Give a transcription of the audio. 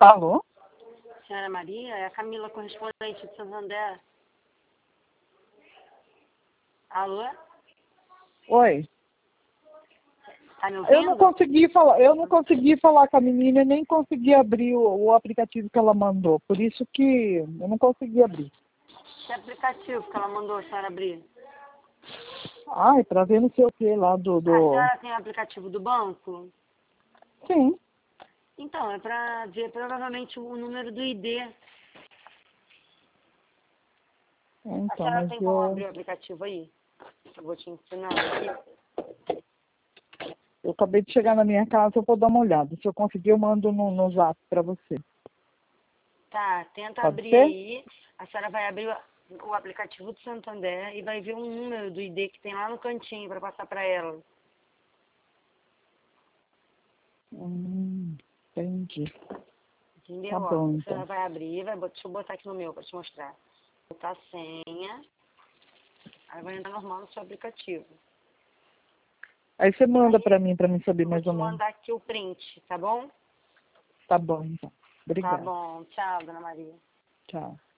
Alô? Senhora Maria, é a Camila, correspondente de Santander. Alô? Oi. Tá me ouvindo? Eu não consegui falar com a menina e nem consegui abrir o aplicativo que ela mandou. Por isso que eu não consegui abrir. Que aplicativo que ela mandou a senhora abrir? Ai, pra ver não sei o que lá do... A senhora tem o aplicativo do banco? Sim. Então, é pra ver provavelmente o número do ID. A Então, senhora mas tem como abrir o aplicativo aí? Eu vou te ensinar aqui. eu acabei de chegar na minha casa, eu vou dar uma olhada. Se eu conseguir, eu mando no zap pra você. Tá, tenta Pode abrir ser? aí. A senhora vai abrir o aplicativo do Santander e vai ver um número do ID que tem lá no cantinho pra passar pra ela. Entendi. Entendeu? Tá Ó, bom, a senhora então. vai abrir, deixa eu botar aqui no meu pra te mostrar. Botar a senha. Aí vai entrar normal no seu aplicativo. Aí você manda Aí, pra mim saber eu vou mais te ou menos. mandar aqui o print, tá bom? Tá bom, então. Tá Obrigada. bom. Tchau, dona Maria. Tchau.